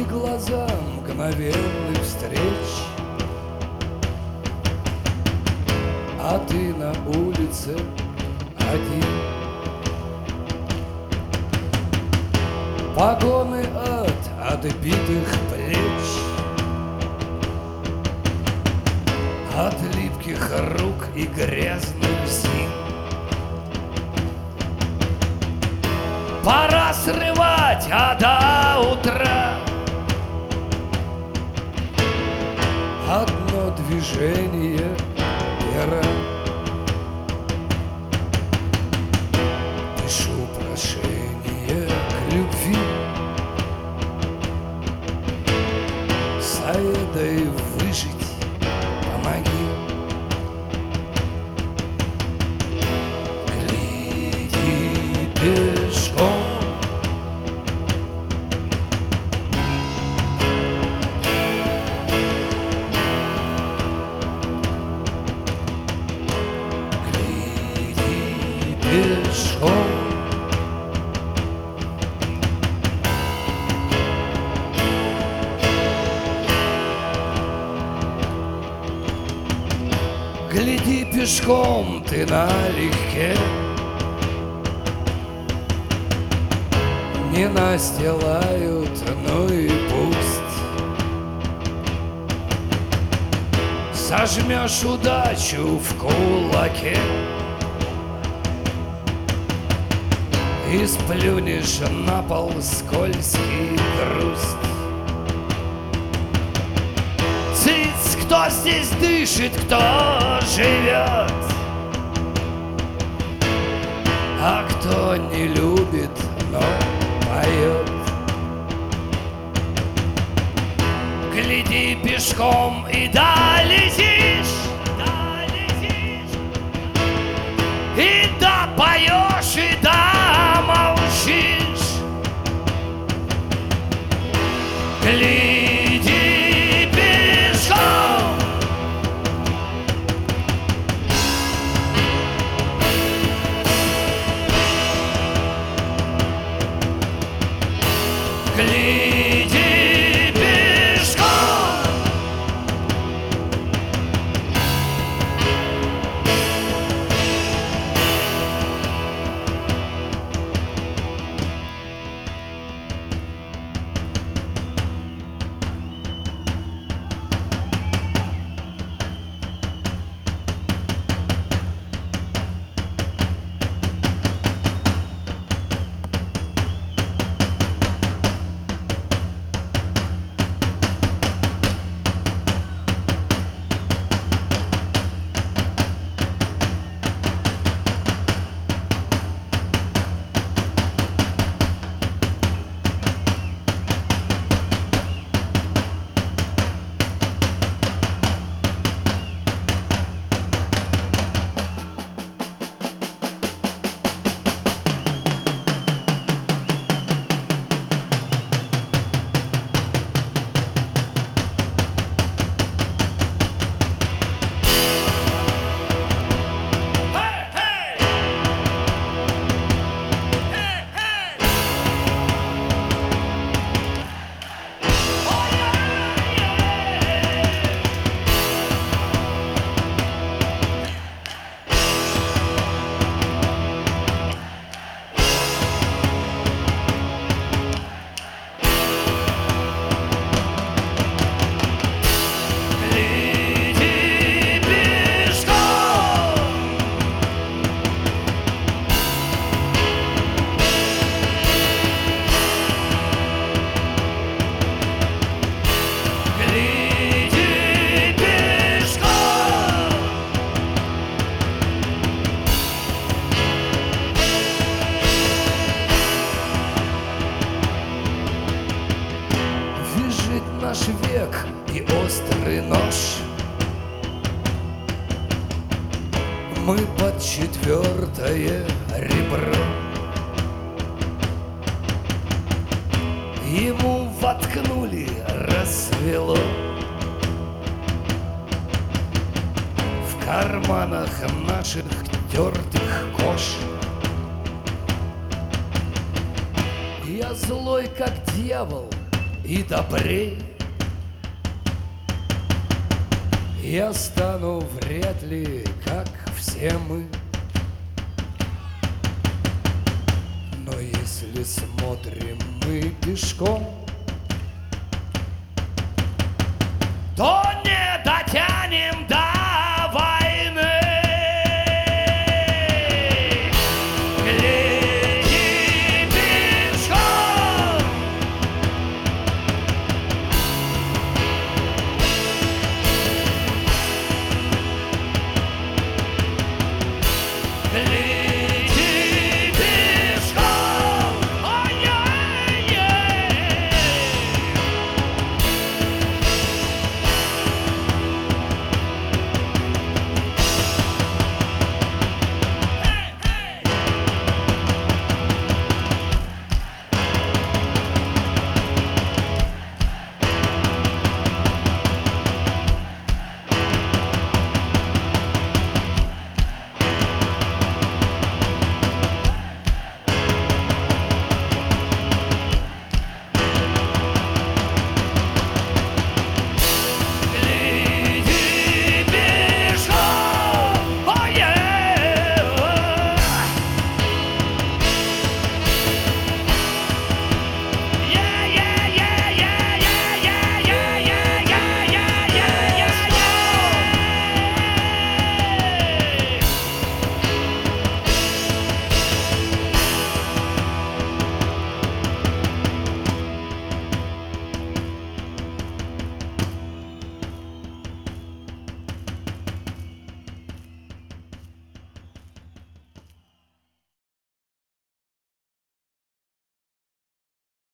Твои глаза мгновенных встреч, а ты на улице один. Погоны от отбитых плеч, от липких рук и грязных зим. Пора срывать, а до утра одно движение пера. Пишу прошение к любви, с Аидой выжить помоги. Гляди пешком, пешком. Гляди пешком ты налегке, не настилают, ну и пусть. Сожмешь удачу в кулаке и сплюнешь на пол скользкий грусть. Цыц, кто здесь дышит, кто живет, а кто не любит, но поет. Гляди пешком и долетишь, и допоешь, и домолчишь. Гляди пешком, гляди пешком. Наш век и острый нож, мы под четвертое ребро. Ему воткнули, рассвело, в карманах наших тертых кож. Я злой, как дьявол, и добрей. Я стану вряд ли, как все мы. Но если смотрим мы пешком, то не дотянем